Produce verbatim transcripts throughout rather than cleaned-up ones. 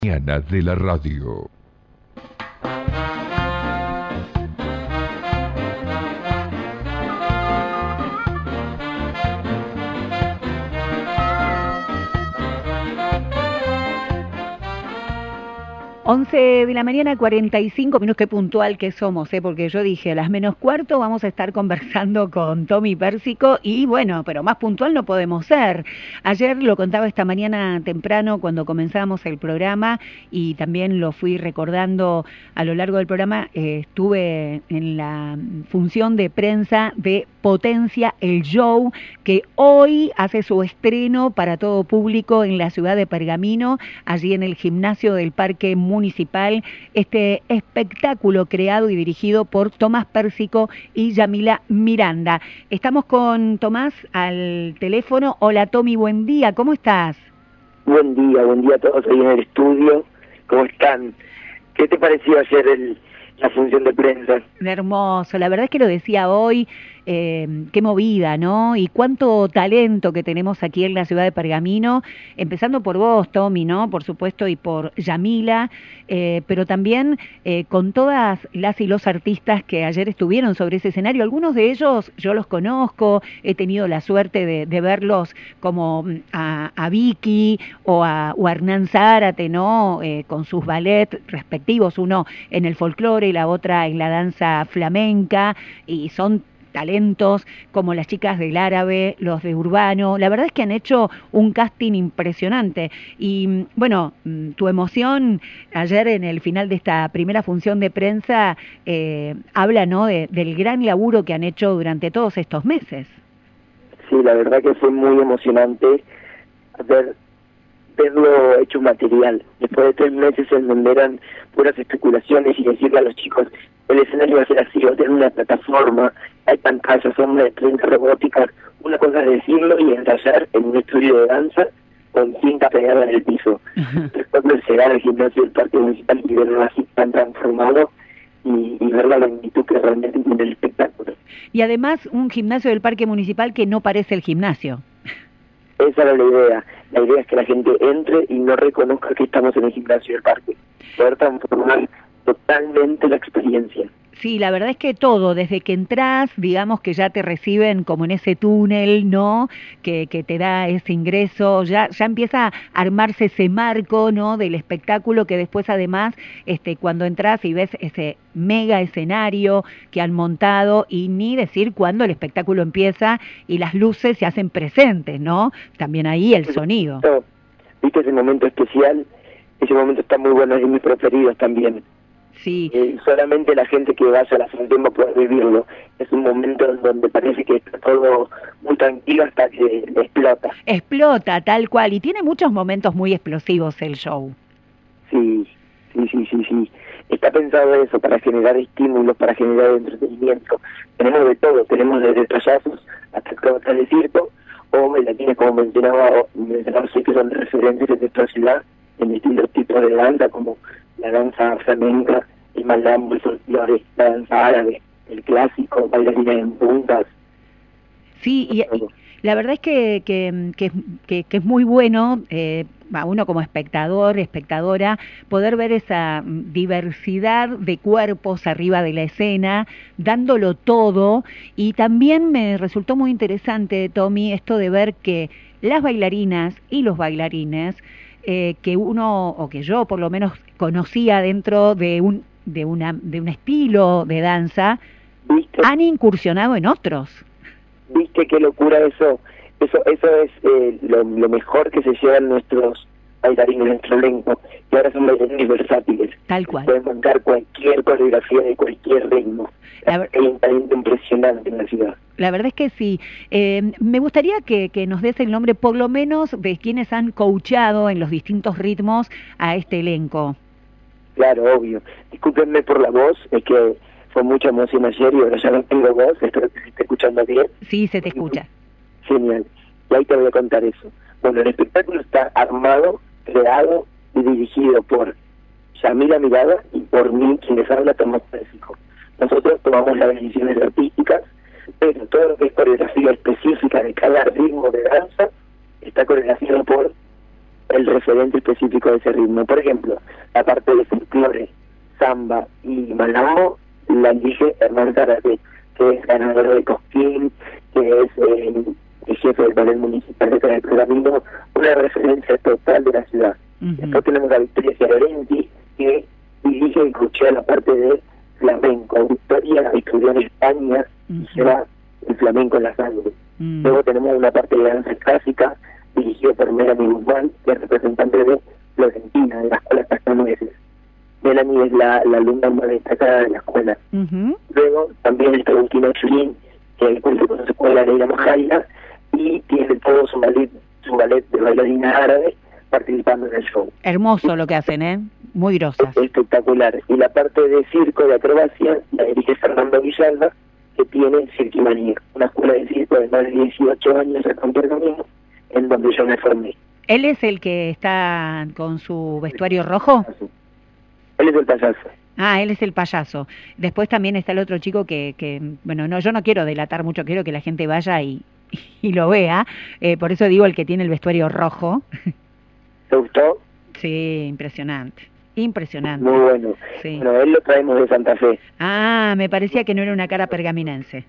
Mañana de la radio. once de la mañana, cuarenta y cinco minutos, qué puntual que somos, ¿eh? Porque yo dije, a las menos cuarto vamos a estar conversando con Tommy Pérsico y bueno, pero más puntual no podemos ser. Ayer lo contaba esta mañana temprano cuando comenzamos el programa y también lo fui recordando a lo largo del programa, eh, estuve en la función de prensa de Potencia, el show, que hoy hace su estreno para todo público en la ciudad de Pergamino, allí en el gimnasio del Parque Municipal, este espectáculo creado y dirigido por Tomás Pérsico y Yamila Miranda. Estamos con Tomás al teléfono. Hola Tommy, buen día, ¿cómo estás? Buen día, buen día a todos ahí en el estudio. ¿Cómo están? ¿Qué te pareció ayer el, la función de prensa? Hermoso, la verdad es que lo decía hoy, eh, qué movida, ¿no? Y cuánto talento que tenemos aquí en la ciudad de Pergamino, empezando por vos, Tommy, ¿no? Por supuesto, y por Yamila, eh, pero también eh, con todas las y los artistas que ayer estuvieron sobre ese escenario. Algunos de ellos yo los conozco, he tenido la suerte de, de verlos como a, a Vicky o a, o a Hernán Zárate, ¿no? Eh, con sus ballet respectivos, uno en el folclore y la otra en la danza flamenca, y son talentos como las chicas del árabe, los de Urbano. La verdad es que han hecho un casting impresionante y bueno, tu emoción ayer en el final de esta primera función de prensa eh, habla, ¿no?, de, del gran laburo que han hecho durante todos estos meses. Sí, la verdad que fue muy emocionante ver verlo hecho material después de tres meses en donde eran puras especulaciones y decirle a los chicos el escenario va a ser así, va a tener una plataforma, hay pantallas, son de treinta robóticas. Una cosa es decirlo y ensayar en un estudio de danza con cinta pegada en el piso. Después llegar al gimnasio del Parque Municipal y verlo así tan transformado y, y ver la magnitud que realmente tiene el espectáculo. Y además un gimnasio del Parque Municipal que no parece el gimnasio. Esa era la idea. La idea es que la gente entre y no reconozca que estamos en el gimnasio del parque. Poder transformar totalmente la experiencia. Sí, la verdad es que todo, desde que entras, digamos que ya te reciben como en ese túnel, ¿no?, que, que te da ese ingreso, ya ya empieza a armarse ese marco, ¿no?, del espectáculo, que después además, este, cuando entras y ves ese mega escenario que han montado, y ni decir cuando el espectáculo empieza y las luces se hacen presentes, ¿no?, también ahí el sonido. ¿Viste ese momento especial? Ese momento está muy bueno, es de mis preferidos también. Sí. Eh, solamente la gente que vaya a la función va a poder vivirlo. Es un momento en donde parece que está todo muy tranquilo hasta que explota. Explota, tal cual, y tiene muchos momentos muy explosivos el show. Sí, sí, sí, sí, sí. Está pensado eso, para generar estímulos, para generar entretenimiento. Tenemos de todo, tenemos desde payasos hasta acrobatas de circo, o bailarines, como mencionaba, mencionaba sí, que son referentes de nuestra ciudad en distintos tipos de danza, como la danza flamenca, el malambo, el folclore, la danza árabe, el clásico, bailarines en puntas. Sí, y, y la verdad es que, que, que, que, que es muy bueno, eh, a uno como espectador, espectadora, poder ver esa diversidad de cuerpos arriba de la escena, dándolo todo, y también me resultó muy interesante, Tommy, esto de ver que las bailarinas y los bailarines, Eh, que uno, o que yo por lo menos conocía dentro de un de una de un estilo de danza, ¿viste?, han incursionado en otros. ¿Viste qué locura eso? Eso eso es eh, lo, lo mejor que se llevan nuestros bailarines, nuestro elenco, y ahora son bailarines versátiles. Tal cual. Pueden montar cualquier coreografía de cualquier ritmo. La, Hay un talento impresionante en la ciudad. La verdad es que sí. Eh, me gustaría que, que nos des el nombre, por lo menos, de quienes han coachado en los distintos ritmos a este elenco. Claro, obvio. Discúlpenme por la voz, es que fue mucha emoción ayer y ahora ya no tengo voz, espero que se esté escuchando bien. Sí, se te escucha. Genial. Y ahí te voy a contar eso. Bueno, el espectáculo está armado, creado y dirigido por Yamila Miranda y por mí, quien les habla, Tomás Pérsico. Nosotros tomamos las decisiones artísticas, pero todo lo que es coreografía específica de cada ritmo de danza está coreografiado por el referente específico de ese ritmo. Por ejemplo, la parte de folclore, samba y malambo la dirige Hernán Zárate, que es ganador de Cosquín, que es eh, el jefe del panel municipal de Canal Pergamino, una referencia total de la ciudad. Uh-huh. Después tenemos a Victoria Chiarorenti, que dirige y coachea la parte de flamenco. Victoria estudió en España uh-huh. y lleva el flamenco en la sangre. Uh-huh. Luego tenemos una parte de danza clásica, dirigida por Melanie Guzmán, que es representante de Florentina, de la escuela Cascanueces. Melanie es la, la alumna más destacada de la escuela. Uh-huh. Luego también está Agustino Chulín, que cuenta con su escuela Leila Majaira, y tiene todo su ballet, su ballet de bailarina árabe participando en el show. Hermoso lo que hacen, ¿eh? Muy grosas. Es espectacular. Y la parte de circo, de acrobacia, la dirige Fernando Villalba, que tiene Cirquimanía, una escuela de circo de más de dieciocho años acá en Pergamino, en donde yo me formé. ¿Él es el que está con su vestuario rojo? Él es el payaso. Ah, él es el payaso. Después también está el otro chico que, que bueno, no, yo no quiero delatar mucho, quiero que la gente vaya y, y lo vea, eh, por eso digo el que tiene el vestuario rojo. ¿Te gustó? Sí, impresionante, impresionante. Muy bueno. Sí. Bueno, él lo traemos de Santa Fe. Ah, me parecía que no era una cara pergaminense.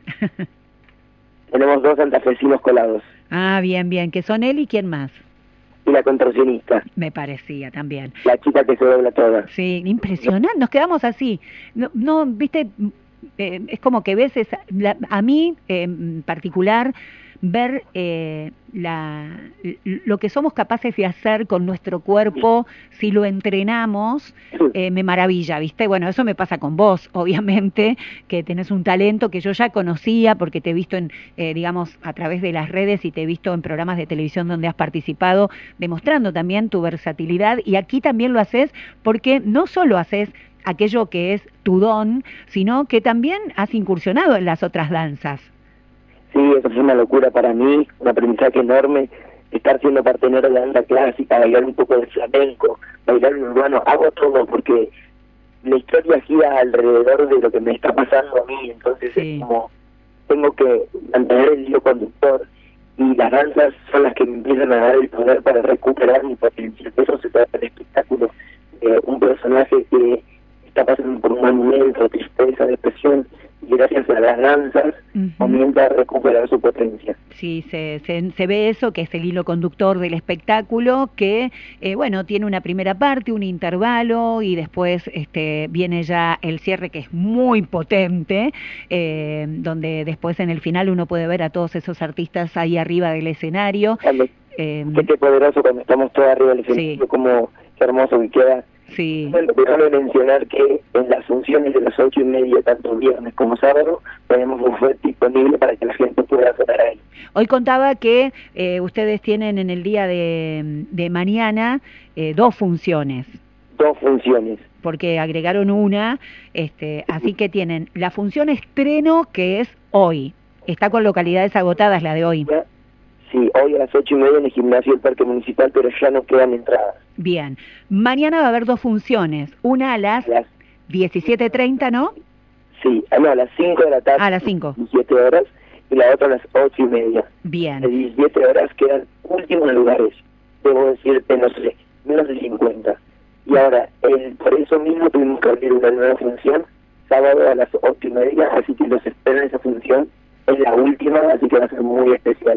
Tenemos dos santafesinos colados. Ah, bien, bien, que son él y quién más. Y la contorsionista. Me parecía también. La chica que se dobla toda. Sí, impresionante, nos quedamos así. No, no viste, eh, es como que ves, esa, la, a mí eh, en particular, ver eh, la, lo que somos capaces de hacer con nuestro cuerpo si lo entrenamos, eh, me maravilla, ¿viste? Bueno, eso me pasa con vos, obviamente, que tenés un talento que yo ya conocía porque te he visto, en, eh, digamos, a través de las redes y te he visto en programas de televisión donde has participado, demostrando también tu versatilidad, y aquí también lo haces porque no solo haces aquello que es tu don, sino que también has incursionado en las otras danzas. Sí, eso fue una locura para mí, un aprendizaje enorme, estar siendo partenero de danza clásica, bailar un poco de flamenco, bailar un urbano, hago todo porque la historia gira alrededor de lo que me está pasando a mí, entonces sí. Es como, tengo que mantener el hilo conductor, y las danzas son las que me empiezan a dar el poder para recuperar mi potencial. Eso se trata del espectáculo, eh, un personaje que está pasando por un mal momento, tristeza, depresión, y gracias a las danzas uh-huh. comienza a recuperar su potencia. Sí, se, se, se ve eso, que es el hilo conductor del espectáculo, que, eh, bueno, tiene una primera parte, un intervalo, y después este, viene ya el cierre, que es muy potente, eh, donde después en el final uno puede ver a todos esos artistas ahí arriba del escenario. Cuando, eh, qué poderoso cuando estamos todos arriba del escenario, sí. Como qué hermoso que queda. Sí. Bueno, déjame mencionar que en las funciones de las ocho y media, tanto viernes como sábado, tenemos un buffet disponible para que la gente pueda cenar ahí. Hoy contaba que eh, ustedes tienen en el día de, de mañana eh, dos funciones. Dos funciones. Porque agregaron una, este, así que tienen la función estreno, que es hoy. Está con localidades agotadas la de hoy. ¿Ya? Sí, hoy a las ocho y media en el gimnasio del Parque Municipal, pero ya no quedan entradas. Bien. Mañana va a haber dos funciones. Una a las, las... diecisiete treinta, ¿no? Sí, no, a las cinco de la tarde. A las cinco. diecisiete horas, y la otra a las ocho y media. Bien. De diecisiete horas quedan últimos lugares. Debo decirte, no sé, menos de cincuenta. Y ahora, el, por eso mismo tuvimos que abrir una nueva función, sábado a las ocho y media, así que los espero en esa función. Es la última, así que va a ser muy especial.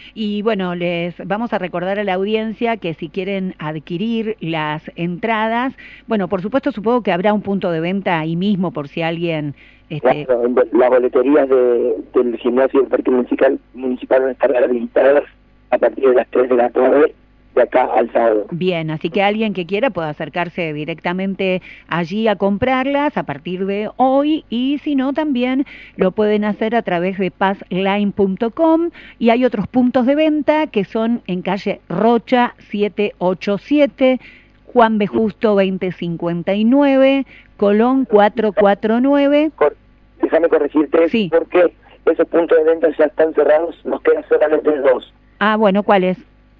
Y bueno, les vamos a recordar a la audiencia que si quieren adquirir las entradas, bueno, por supuesto supongo que habrá un punto de venta ahí mismo por si alguien... Este... Claro, las boleterías de, del gimnasio del Parque Municipal, municipal van a estar habilitadas a partir de las tres de la tarde, de acá al sábado. Bien, así que alguien que quiera puede acercarse directamente allí a comprarlas a partir de hoy, y si no también lo pueden hacer a través de paz line punto com, y hay otros puntos de venta que son en calle Rocha setecientos ochenta y siete, Juan B. Justo veinte cincuenta y nueve, Colón cuatrocientos cuarenta y nueve. Cor Déjame corregirte, sí. Porque esos puntos de venta ya están cerrados, nos quedan solamente dos. Ah, bueno, ¿cuáles?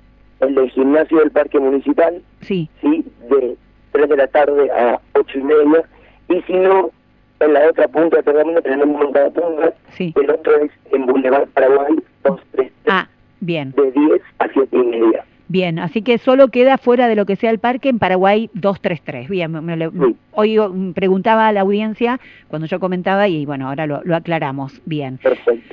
El del gimnasio del Parque Municipal, sí, sí, de tres de la tarde a ocho y media, y si no, en la otra punta de Pergamino tenemos uno en cada punta, sí. El otro es en Boulevard Paraguay, dos tres tres, ah, bien. de diez a siete y media. Bien, así que solo queda fuera de lo que sea el parque en Paraguay doscientos treinta y tres. Bien, me, me, Sí. hoy preguntaba a la audiencia cuando yo comentaba y bueno, ahora lo, lo aclaramos. Bien. Perfecto.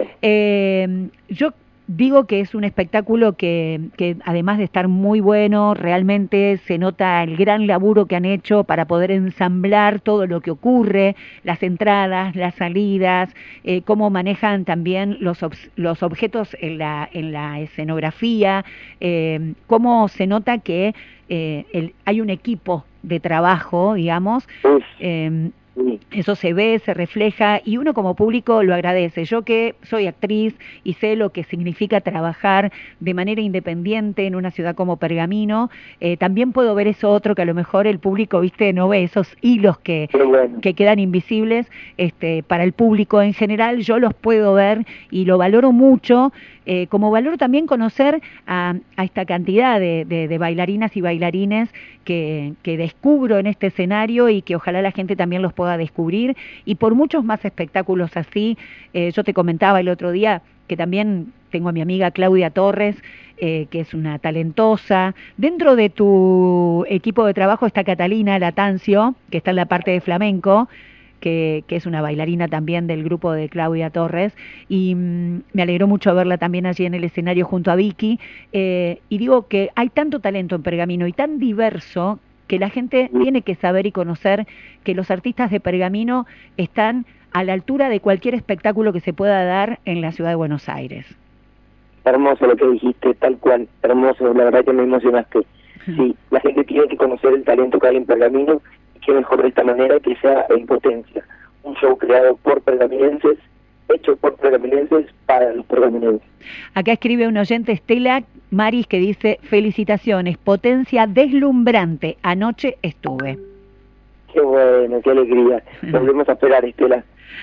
Eh, yo digo que es un espectáculo que, que además de estar muy bueno, realmente se nota el gran laburo que han hecho para poder ensamblar todo lo que ocurre, las entradas, las salidas, eh, cómo manejan también los, obs- los objetos en la, en la escenografía, eh, cómo se nota que eh, el, hay un equipo de trabajo, digamos, Uf, eh, sí. eso se ve, se refleja y uno como público lo agradece. Yo que soy actriz y sé lo que significa trabajar de manera independiente en una ciudad como Pergamino, eh, también puedo ver eso otro que a lo mejor el público, viste, no ve, esos hilos que, Qué bueno. que quedan invisibles este, para el público en general, yo los puedo ver y lo valoro mucho, eh, como valoro también conocer a, a esta cantidad de, de, de bailarinas y bailarines que, que descubro en este escenario y que ojalá la gente también los pueda descubrir, y por muchos más espectáculos así. Eh, yo te comentaba el otro día que también tengo a mi amiga Claudia Torres, eh, que es una talentosa. Dentro de tu equipo de trabajo está Catalina Latancio, que está en la parte de flamenco, que, que es una bailarina también del grupo de Claudia Torres, y mmm, me alegró mucho verla también allí en el escenario junto a Vicky, eh, y digo que hay tanto talento en Pergamino y tan diverso que la gente tiene que saber y conocer que los artistas de Pergamino están a la altura de cualquier espectáculo que se pueda dar en la ciudad de Buenos Aires. Hermoso lo que dijiste, tal cual, hermoso, la verdad que me emocionaste. Sí, la gente tiene que conocer el talento que hay en Pergamino, y qué mejor de esta manera que sea en potencia. Un show creado por pergaminenses, hecho por pergaminenses para los pergaminenses. Acá escribe un oyente, Estela Maris, que dice: felicitaciones, potencia deslumbrante, anoche estuve. Qué bueno, qué alegría. Volvemos a esperar, Estela.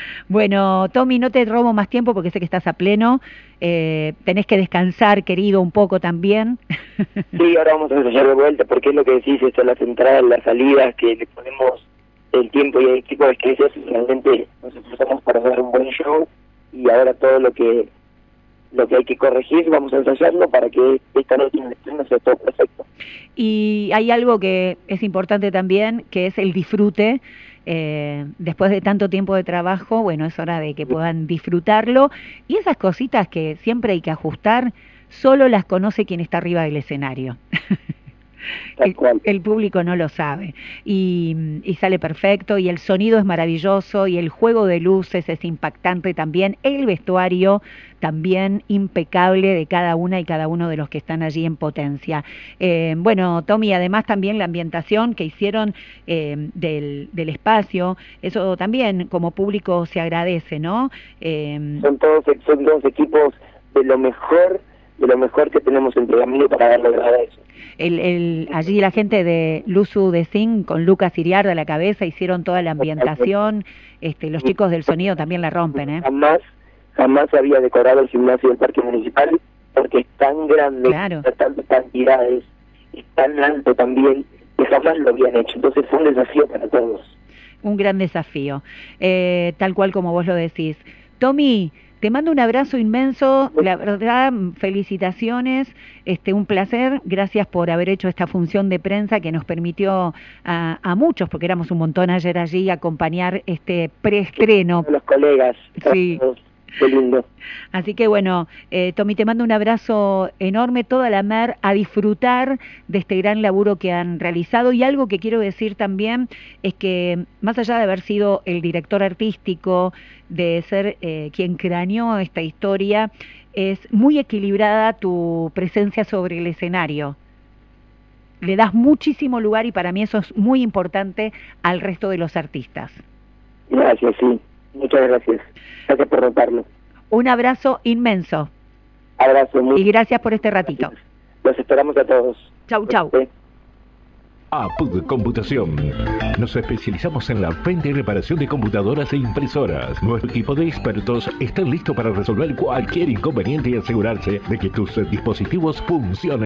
Bueno, Tommy, no te robo más tiempo porque sé que estás a pleno. Eh, tenés que descansar, querido, un poco también. Sí, ahora vamos a ensayar de vuelta, porque es lo que decís, esto, las entradas, las salidas, que le ponemos el tiempo y el equipo de escritos, realmente nos esforzamos para dar un buen show, y ahora todo lo que lo que hay que corregir, vamos a ensayarlo para que esta noche en el estreno sea todo perfecto. Y hay algo que es importante también, que es el disfrute. Eh, después de tanto tiempo de trabajo, bueno, es hora de que puedan disfrutarlo, y esas cositas que siempre hay que ajustar, solo las conoce quien está arriba del escenario. El, el público no lo sabe, y, y sale perfecto, y el sonido es maravilloso, y el juego de luces es impactante también, el vestuario también impecable de cada una y cada uno de los que están allí en potencia. Eh, bueno, Tommy, además también la ambientación que hicieron eh, del, del espacio, eso también como público se agradece, ¿no? Eh, son todos son dos equipos de lo mejor, de lo mejor que tenemos en Pergamino para dar logrado eso. El, el, allí la gente de Luzu de Zinc con Lucas Iriarda a la cabeza hicieron toda la ambientación, este, los chicos del sonido también la rompen, ¿eh? Jamás, jamás se había decorado el gimnasio del Parque Municipal, porque es tan grande, claro, tantas cantidades, es tan alto también, que jamás lo habían hecho. Entonces fue un desafío para todos. Un gran desafío, eh, tal cual como vos lo decís. Tommy, te mando un abrazo inmenso, la verdad, felicitaciones, este, un placer, gracias por haber hecho esta función de prensa que nos permitió a, a muchos, porque éramos un montón ayer allí, acompañar este preestreno. Los colegas, sí. Qué lindo. Así que bueno, eh, Tommy, te mando un abrazo enorme, toda la mer, a disfrutar de este gran laburo que han realizado. Y algo que quiero decir también es que, más allá de haber sido el director artístico, de ser eh, quien craneó esta historia, es muy equilibrada tu presencia sobre el escenario. Le das muchísimo lugar, y para mí eso es muy importante, al resto de los artistas. Gracias, sí. Muchas gracias. Gracias por notarlo. Un abrazo inmenso. Abrazo. Muy... Y gracias por este ratito. Gracias. Los esperamos a todos. Chau, chau. A P U D Computación. Nos especializamos en la venta y reparación de computadoras e impresoras. Nuestro equipo de expertos está listo para resolver cualquier inconveniente y asegurarse de que tus dispositivos funcionen.